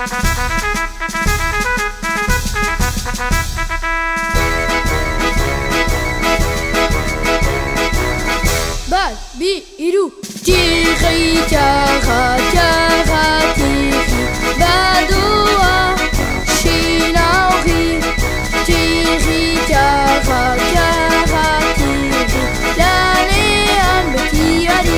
Bat, bi, hiru. Tiri, tiara, tiara, tiri, badoa, shinauri. Tiri, tiara, tiara, tiri, lanean beti adi.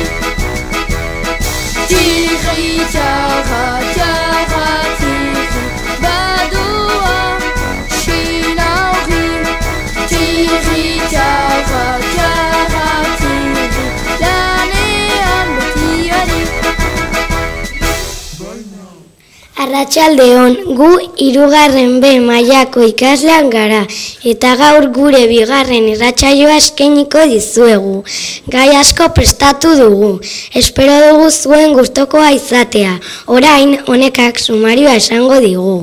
Tiri, tiara, tiara, tiri, badoa, shinauri. Tiri, tiara, tiara, tiri, lanean beti adi. Arratsaldeon, gu 3. B mailako ikasleak gara eta gaur gure 2. irratsaioa eskainiko dizuegu. Gai asko prestatu dugu. Espero dugu zuen gustokoa izatea. Orain honekak sumarioa esango digu.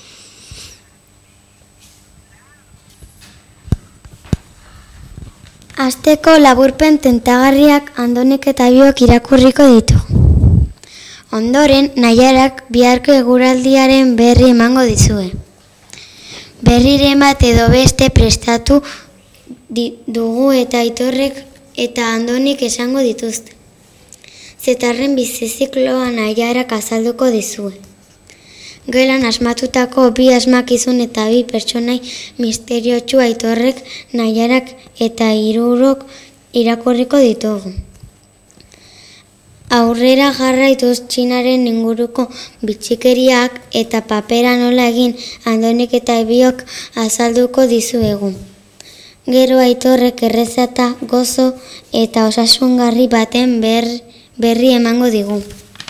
Asteko laburpen tentagarriak Andonek eta biok irakurriko ditu. Ondoren, Naiarak biharko eguraldiaren berri emango dizue. Berriren bat edo beste prestatu dugu eta Aitorrek eta Andonik esango dituzte. Zetarren bizizikloa Naiarak azalduko dizue. Gelan asmatutako 2 asmakizun eta 2 pertsonai misteriotsu Aitorrek, Naiarak eta Hirurok irakurriko ditugu. Aurrera jarraituz Txinaren inguruko bitxikeriak eta papera nola egin Andonik eta biok azalduko dizuegu. Gero Aitorrek errezeta, gozo eta osasungarri baten berri emango digu.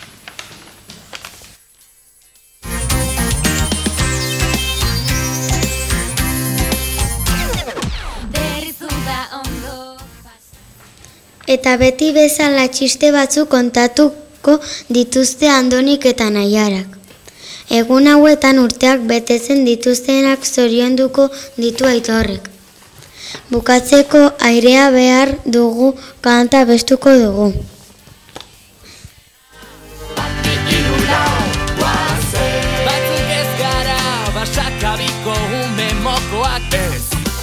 Eta beti bezala txiste batzuk kontatuko dituzte Andonik eta Naiarak. Egun hauetan urteak betetzen dituztenak zorionduko ditu Aitorrek. Bukatzeko airea behar dugu kanta bestuko dugu. Batzuk ez gara basakabiko ume mokoak ez.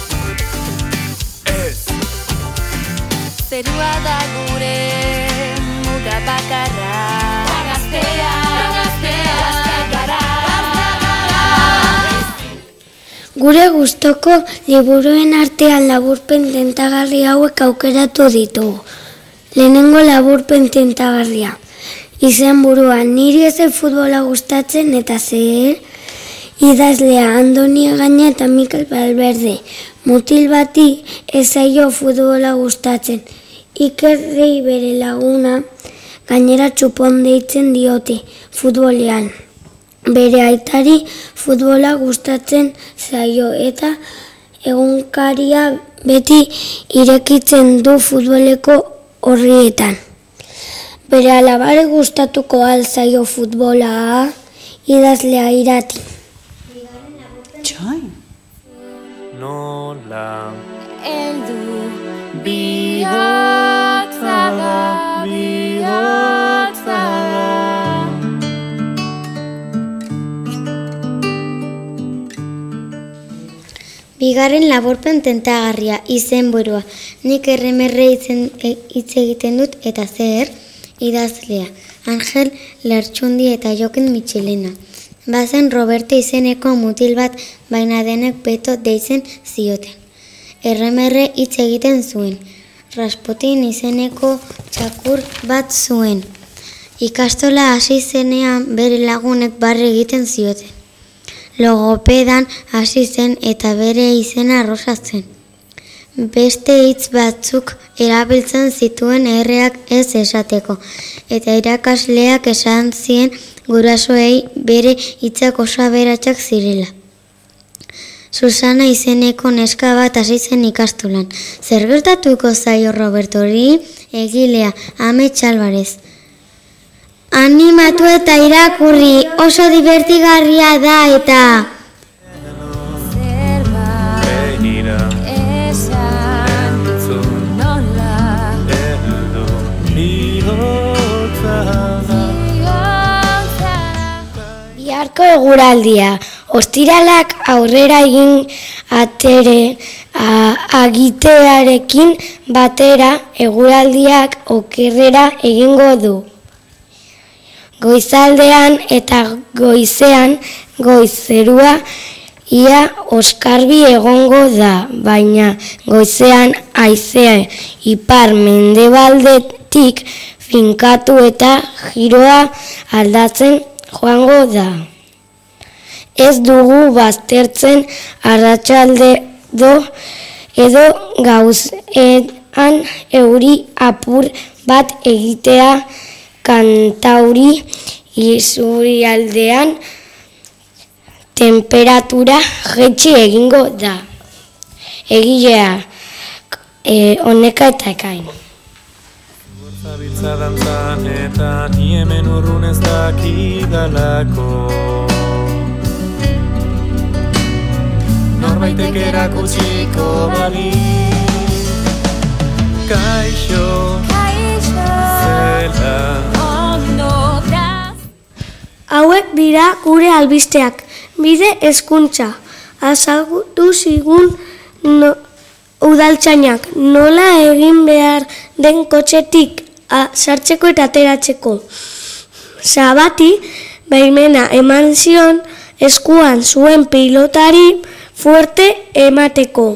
Zerua da gure muga bakarra. Gaztea gara. Gure gustoko liburuen artean laburpen tentagarri hauek aukeratu ditugu. Lehenengo laburpen tentagarria. Izenburua, niri ez futbola gustatzen eta zer? Idazlea Andoni Egaña eta Mikel Valverde. Mutil bati ez zaio futbola gustatzen. Ikerrei bere laguna gainera txupon deitzen diote futbolean. Bere aitari futbola gustatzen zaio eta egunkaria beti irekitzen du futboleko orrietan. Bere alabari gustatuko al zaio futbola, idazlea Irati. Txoin. Nola Eldu bihotzaga. Bigarren laburpen tentagarria, izenburua. Nik erremerre hitz egiten dut eta zer? Idazlea, Angel Lertxundi eta Jokin Michelena. Bazen Roberto izeneko mutil bat, baina denek Beto deitzen zioten. Erremerre hitz egiten zuen. Rasputin izeneko txakur bat zuen. Ikastola hasi zenean bere lagunek barre egiten zioten. Logopedan hasi zen eta bere izena Rosa zen. Beste hitz batzuk erabiltzen zituen erreak ez esateko, eta irakasleak esan zien gurasoei bere hitzak oso aberatsak zirela. Susana izeneko neska bat hasi zen ikastolan. Zer gertatuko zaio Robertori? Egilea, Amets Alvarez. Animatu eta irakurri, oso divertigarria da eta... Biharko eguraldia. Ostiralak aurrera egin agitearekin batera eguraldiak okerrera egingo du. Goizaldean eta goizean goizerua ia oskarbi egongo da, baina goizean haizea ipar mendebaldetik finkatu eta giroa aldatzen joango da. Ez dugu baztertzen arratsalde edo gauzean euri apur bat egitea kantauri isurialdean temperatura jaitsi egingo da. Egilea honeka eta ekain. Zabiltza dantzan eta ni hemen urrun ez dakidalako. Norbaitek erakutsiko bali. Kaixo, zela. Hauek dira gure albisteak. Bide hezkuntza. Azaldu zigun udaltzainak nola egin behar den kotxetik sartzeko eta ateratzeko. Sabati baimena eman zion eskuan zuen pilotari fuerte emateko.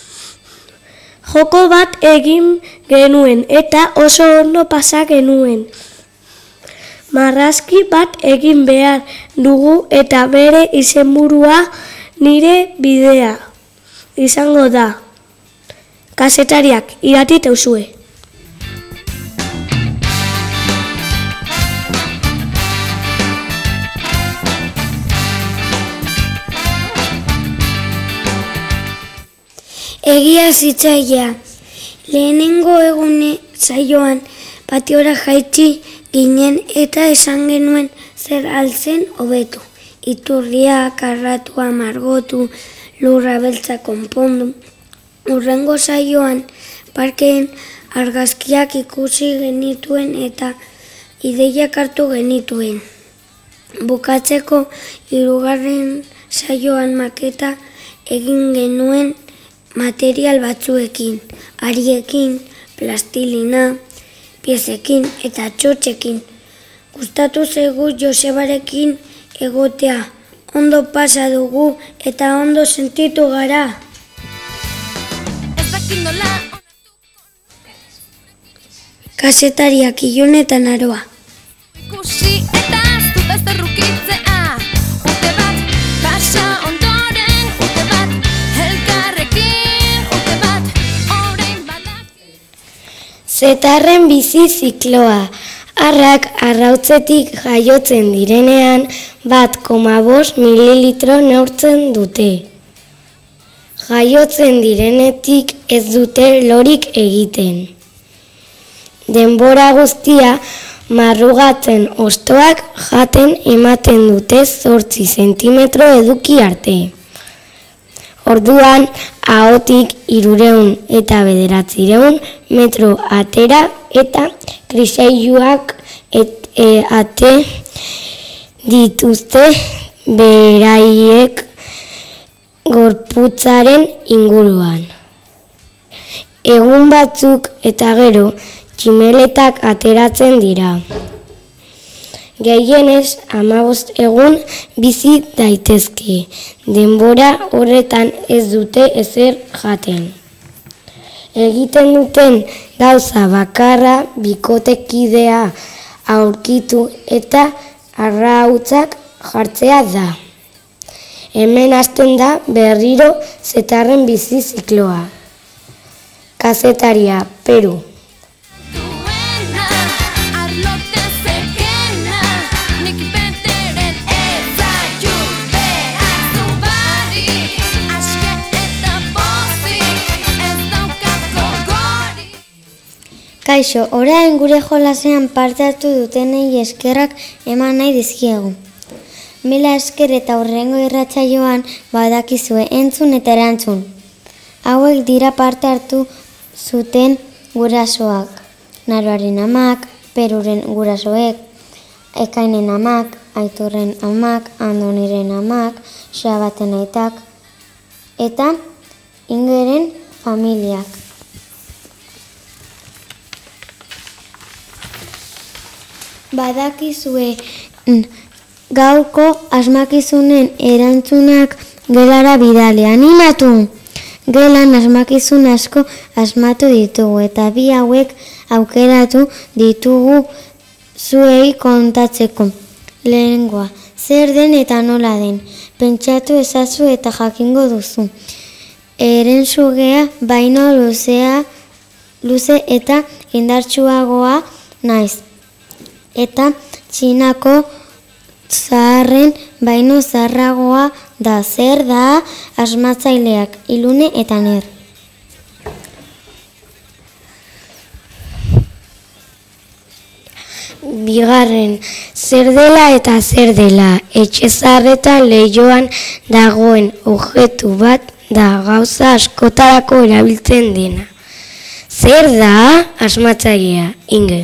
Joko bat egin genuen eta oso ondo pasa genuen. Marrazki bat egin behar dugu eta bere izenburua nire bidea izango da. Kazetariak irati teuzue. Egia zitzailea. Lehenengo egune saioan patiora jaitsi ginen eta esan genuen zer altzen hobetu. Iturria, karratua, margotu, lurra beltza konpondu. Hurrengo saioan parkeen argazkiak ikusi genituen eta ideiak hartu genituen. Bukatzeko 3. saioan maketa egin genuen material batzuekin, ariekin, plastilina, piezekin eta txotxekin. Gustatu zaigu Josebarekin egotea, ondo pasa dugu eta ondo sentitu gara. Kazetariak Ilun eta Naroa. Ikusi eta aztu beste rukitzea, urte bat, pasa ondoren, urte bat, elkarrekin, urte bat, orain badak. Zetarren bizi zikloa. Arrak arrautzetik jaiotzen direnean 1,5 mililitro neurtzen dute. Jaiotzen direnetik ez dute lorik egiten. Denbora guztia marrugatzen hostoak jaten ematen dute 8 zentimetro eduki arte. Orduan, ahotik 300 eta 900 metro atera eta kriseiluak ate dituzte beraiek gorputzaren inguruan. Egun batzuk eta gero, tximeletak ateratzen dira. Gehienez 15 egun bizi daitezke. Denbora horretan ez dute ezer jaten. Egiten duten gauza bakarra bikotekidea aurkitu eta arrautzak jartzea da. Hemen hasten da berriro zetarren bizi zikloa. Kazetaria, Peru. Kaixo, orain gure jolasean parte hartu dutenei eskerrak eman nahi dizkiegu. Mila esker eta hurrengo irratsaioan badakizue entzun eta erantzun. Hauek dira parte hartu zuten gurasoak. Naroaren amak, Peruren gurasoek, Ekainen amak, Aitorren amak, Andoniren amak, Xabaten aitak, eta Ingeren familiak. Badakizue gaurko asmakizunen erantzunak gelara bidali. Animatu! Gelan asmakizun asko asmatu ditugu eta bi hauek aukeratu ditugu zuei kontatzeko. Lehengoa, zer den eta nola den, pentsatu ezazu eta jakingo duzu. Herensugea baino luze eta indartsuagoa naiz. Eta Txinako zaharren baino zaharragoa da. Zer da asmatzaileak, Ilune eta Ner. Bigarren, zer dela eta zer dela, etxe zaharretan leihoan dagoen objektu bat da gauza askotarako erabiltzen dena. Zer da asmatzailea, Inge?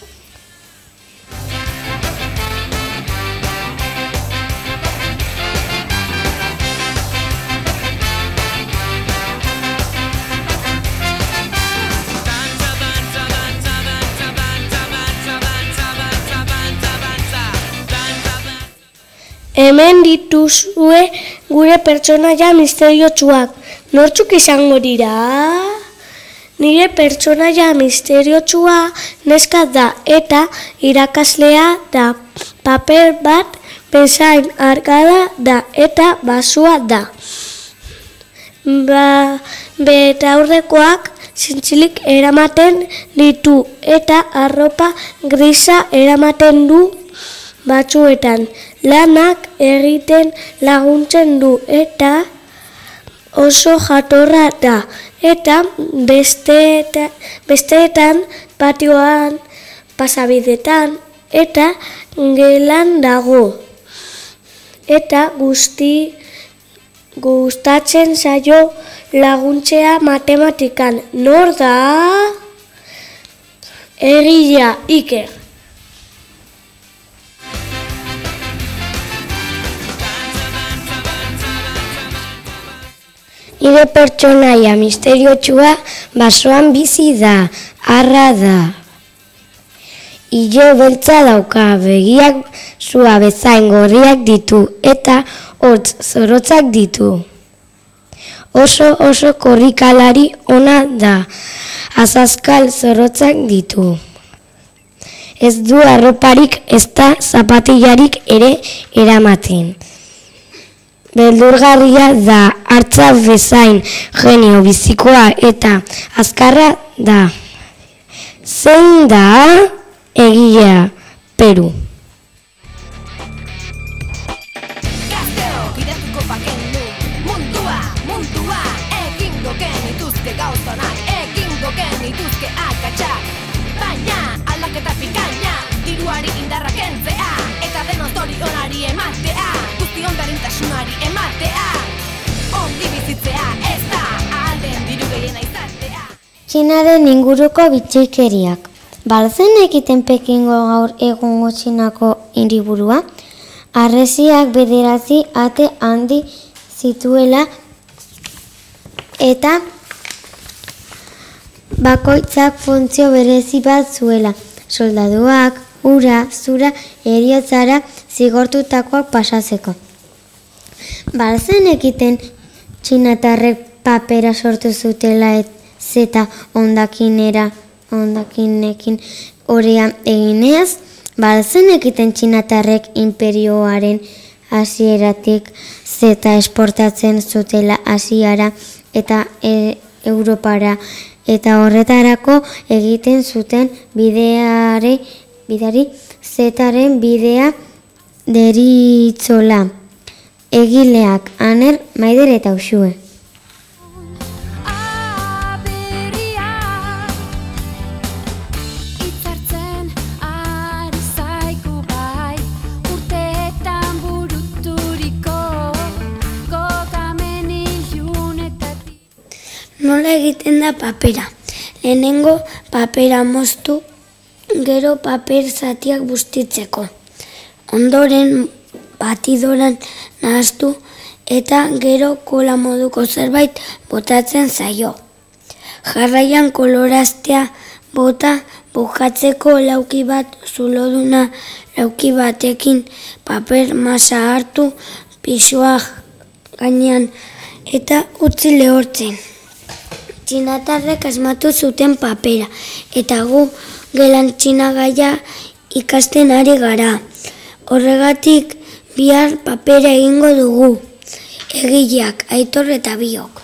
Hemen dituzue gure pertsonaia misteriotsuak. Nortzuk izango dira? Nire pertsonaia misteriotsua neska da eta irakaslea da. Paper bat bezain argala da eta basua da. Betaurrekoak zintzilik eramaten ditu eta arropa grisa eramaten du batzuetan. Lanak egiten laguntzen du eta oso jatorra da. Eta besteetan patioan, pasabidetan eta gelan dago. Eta gustatzen zaio laguntzea matematikan. Nor da? Egilea, Iker. Nire pertsonaia misteriotsua basoan bizi da, arra da. Ilo beltza dauka, begiak sua bezain gorriak ditu eta hortz zorotzak ditu. Oso korrikalari ona da, azazkal zorotzak ditu. Ez du arroparik ezta zapatillarik ere eramaten. Beldurgarria da, hartza bezain genio bizikoa eta azkarra da. Zein da? Egilea, Peru. Gazteo, gidetuko bakendu, mundua, egingo genituzke gauzonak, egingo genituzke akatsak. Baina, aldaketa pikaina, diruari indarra kentzea, eta denon zorionari ematea, guztion berdintasunari ematea. Ondi bizitzea ez da, ahalen diru gehiena izatea. Txinaren inguruko bitxikeriak. Balzen ekiten Pekingo gaur egungo Txinako hiriburua, harresiak bederatzi ate handi zituela eta bakoitzak funtzio berezi bat zuela. Soldaduak, ura, zura, heriotzara zigortutakoak pasatzeko. Balzen ekiten txinatarrek papera sortu zutela zeta ondakinekin orea egineaz, balzen ekiten txinatarrek imperioaren hasieratik zeta esportatzen zutela Asiara eta Europara, eta horretarako egiten zuten bideari zetaren bidea deritzola. Egileak, Aner, Maider eta Uxue. Nola egiten da papera? Lehenengo papera moztu, gero paper zatiak bustitzeko. Ondoren batidoran nahaztu eta gero kola moduko zerbait botatzen zaio. Jarraian koloraztea bota, bukatzeko lauki bat zuloduna lauki batekin paper masa hartu pisua gainean eta utzi lehortzen. Txinatarrek asmatu zuten papera eta gu gelan txinagaia ikasten ari gara. Horregatik bihar papera egingo dugu. Egileak, Aitor eta Biok.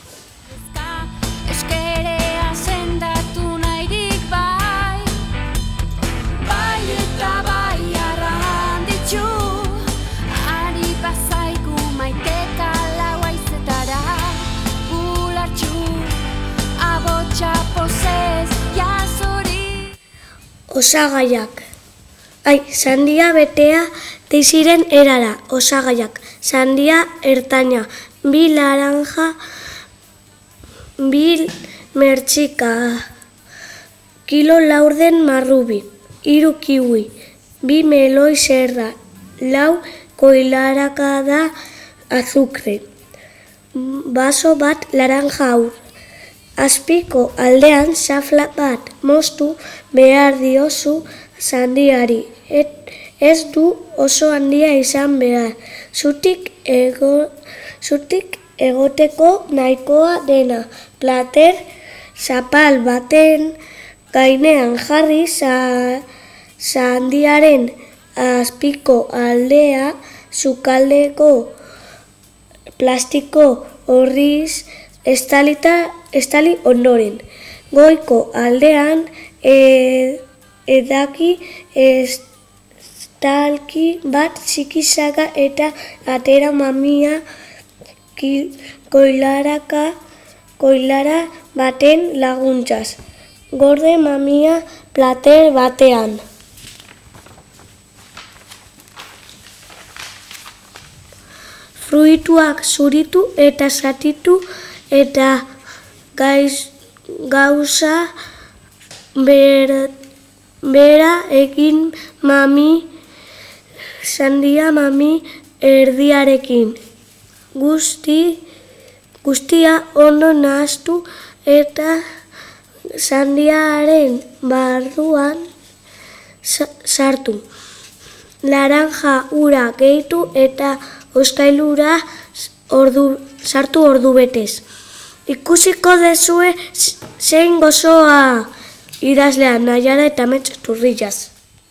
Eskerea sendatu nahirik bai, bai eta bai arranditxu, ari bazaigu maiteka lau haizetara, gulartxu, abotxa pozez jazori. Osagaiak. Sandia betea teiziren erara, osagaiak. Sandia ertaina, 2 laranja, 2 mertxika, kilo laurden marrubi, 3 kiwi, 2 meloi zerda, 4 koilarakada azukre, baso bat laranja aur. Azpiko aldean xafla bat moztu behar diozu sandiari. Ez du oso handia izan behar. Zutik egoteko nahikoa dena. Plater zapal baten gainean jarri sandiaren azpiko aldea sukaldeko plastiko horriz estali ondoren. Goiko aldean edaki estalki bat txikizaka eta atera mamia koilara baten laguntzaz. Gorde mamia plater batean. Fruituak zuritu eta zatitu eta gauza bera egin sandia mami erdiarekin. Guztia ondo nahaztu eta sandiaren barruan sartu. Laranja ura gehitu eta oskailura sartu ordu betez. Ikusiko dezue zein gozoa, idazlea Naiara eta Amets Turrillaz.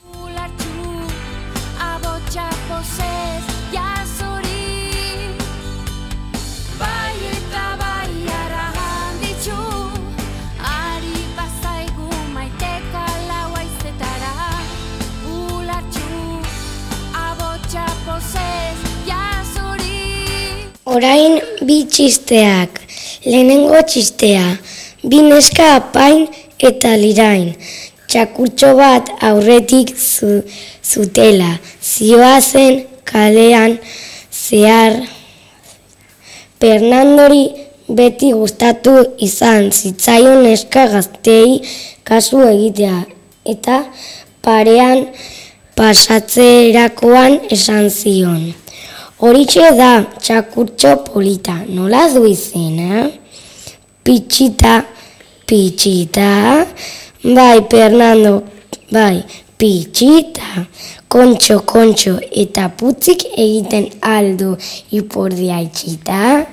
Orain 2 txisteak. Lehenengo txistea, 2 neska apain eta lirain. Txakurtxo bat aurretik zutela. Zioazen kalean zehar. Fernandori beti gustatu izan zitzaion neska gaztei kasu egitea. Eta parean pasatzerakoan esan zion. Horitxe da, txakurtxo polita, nola du izena? Pitxita, bai, Fernando, bai, pitxita, kontxo, eta putzik egiten aldu ipurdia itxita.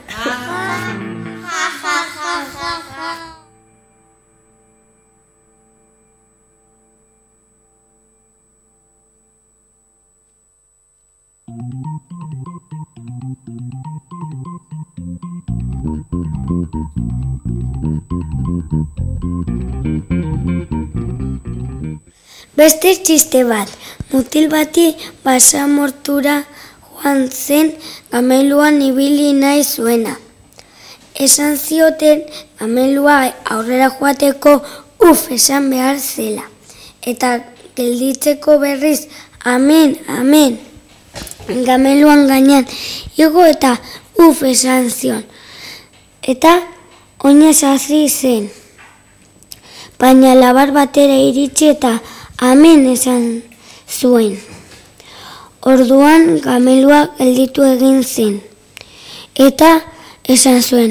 Beste txiste bat, mutil bati basamortura joan zen gameluan ibili nahi zuena. Esan zioten gamelua aurrera joateko esan behar zela. Eta gelditzeko berriz, amen. Gameluan gainean igo eta esan zion. Eta oinez hasi zen. Baina labar batera iritsi eta amen esan zuen. Orduan gamelua gelditu egin zen. Eta esan zuen,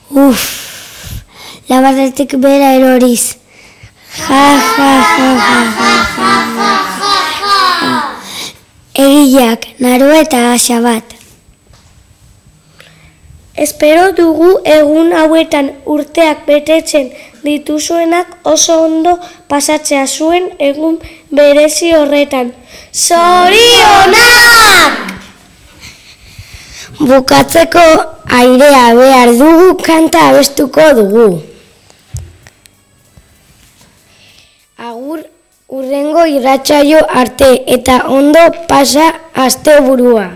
labarretik bera eroriz. Egileak, Naroa eta Xabat. Espero dugu egun hauetan urteak betetzen dituzuenak oso ondo pasatzea zuen egun berezi horretan. Zorionak! Bukatzeko airea behar dugu kanta abestuko dugu. Agur urrengo irratsaio arte eta ondo pasa asteburua.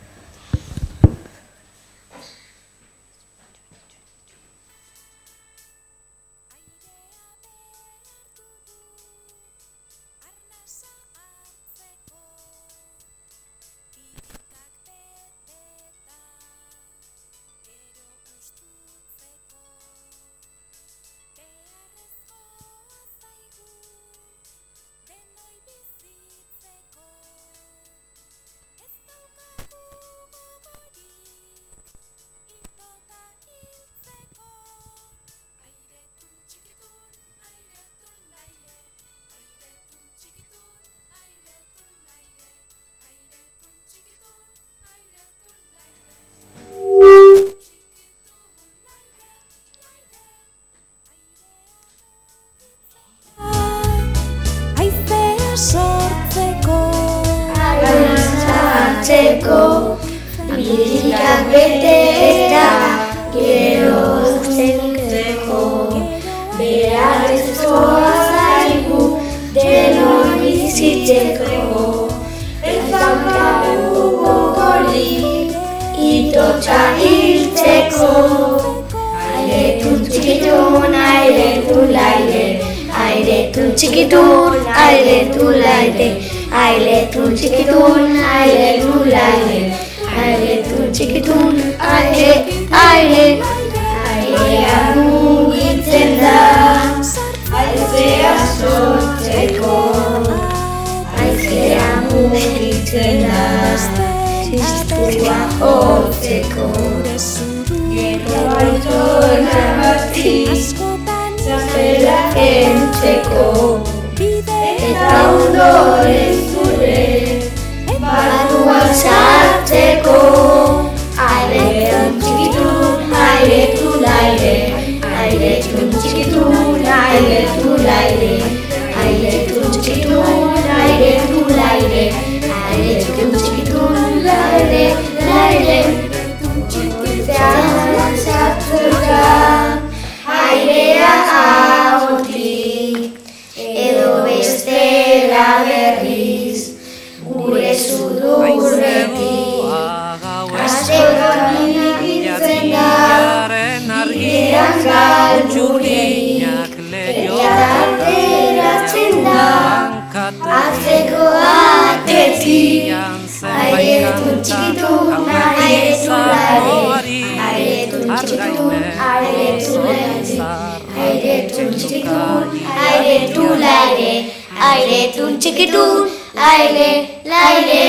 Birikak bete eta gero zentzeko, beharrezkoa zaigu denon bizitzeko. Ez daukagu gogorik itotxa hiltzeko. Airetun txikitun, airetun laire, airetun txikitun, airetun laire, airetun txikitun, airetun laire. Airetun txikitun, airea mugitzen da, aizea sortzeko, aizea mugitzen da, txistua hortzeko, gero aitorra bati, zafera entzeko, eta ondoren zure, barruan sartzeko. Airetun txikitun, airetun laire, airetun txikitun, airetun laire, airetun txikitun, airetun laire, airetun txikitun, laire, laire. Goizean sartzeka, airea ahotik, edo bestela berriz, gure sudurretik. Askotan ikitzen da, bidean galdurik, eta ateratzen da, atzeko atetik. Airetun txikitun, airetun laire, airetun txikitun, airetun laire, airetun txikitun, airetun laire, airetun txikitun, aire, laire.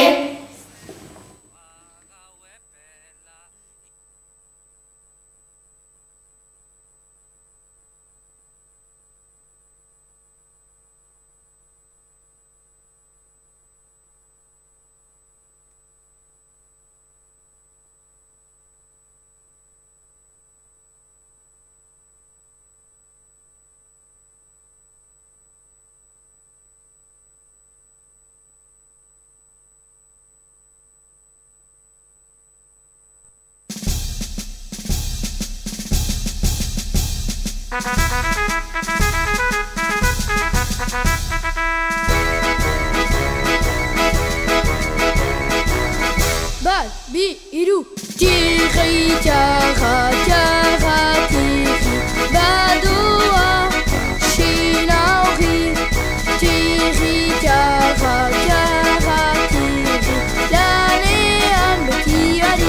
Bat, bi, hiru, txirri, txarra, txarra, txirri, badoa, xinauri, txirri, txarra, txarra, txirri, lanean betiari.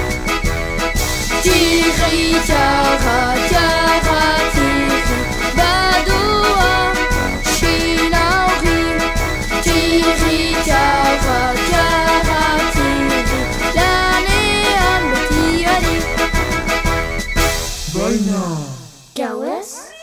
Txirri, txarra, txarra, txirri, badoa, xinauri, txirri, txarra, txarra, baina... Gauez?